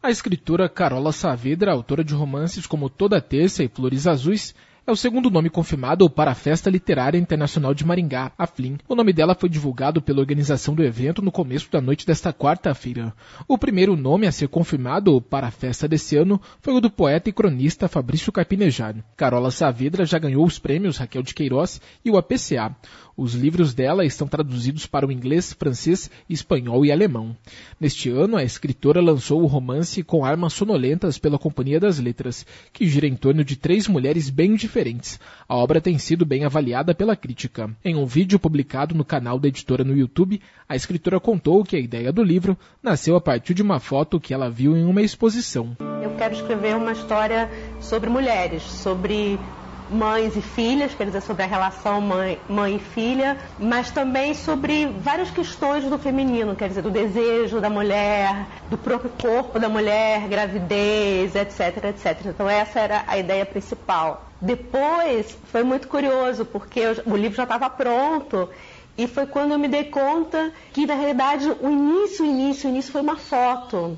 A escritora Carola Saavedra, autora de romances como Toda Terça e Flores Azuis, é o segundo nome confirmado para a Festa Literária Internacional de Maringá, a FLIM. O nome dela foi divulgado pela organização do evento no começo da noite desta quarta-feira. O primeiro nome a ser confirmado para a festa desse ano foi o do poeta e cronista Fabrício Carpinejar. Carola Saavedra já ganhou os prêmios Raquel de Queiroz e o APCA. Os livros dela estão traduzidos para o inglês, francês, espanhol e alemão. Neste ano, a escritora lançou o romance Com Armas Sonolentas pela Companhia das Letras, que gira em torno de 3 mulheres bem diferentes. A obra tem sido bem avaliada pela crítica. Em um vídeo publicado no canal da editora no YouTube, a escritora contou que a ideia do livro nasceu a partir de uma foto que ela viu em uma exposição. Eu quero escrever uma história sobre mulheres, sobre mães e filhas, quer dizer, sobre a relação mãe e filha, mas também sobre várias questões do feminino, quer dizer, do desejo da mulher, do próprio corpo da mulher, gravidez, etc, etc. Então essa era a ideia principal. Depois foi muito curioso, porque o livro já estava pronto, e foi quando eu me dei conta que, na realidade, o início foi uma foto.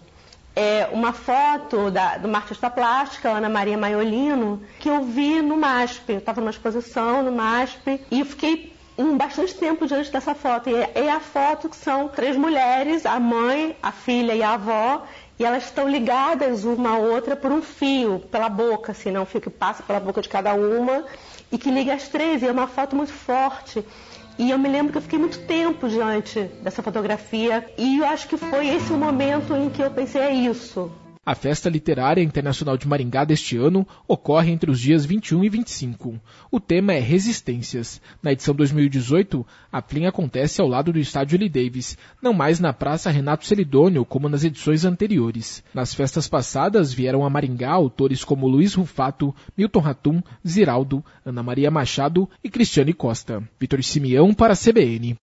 Uma foto de uma artista plástica, Ana Maria Maiolino, que eu vi no MASP. Eu estava numa exposição no MASP e eu fiquei bastante tempo diante dessa foto. E é a foto que são 3 mulheres, a mãe, a filha e a avó, e elas estão ligadas uma à outra por um fio, pela boca, assim, um fio que passa pela boca de cada uma e que liga as 3. E é uma foto muito forte. E eu me lembro que eu fiquei muito tempo diante dessa fotografia e eu acho que foi esse o momento em que eu pensei, é isso. A Festa Literária Internacional de Maringá deste ano ocorre entre os dias 21 e 25. O tema é Resistências. Na edição 2018, a FLIM acontece ao lado do estádio Lee Davis, não mais na Praça Renato Celidônio, como nas edições anteriores. Nas festas passadas vieram a Maringá autores como Luiz Rufato, Milton Ratum, Ziraldo, Ana Maria Machado e Cristiane Costa. Vitor Simeão para a CBN.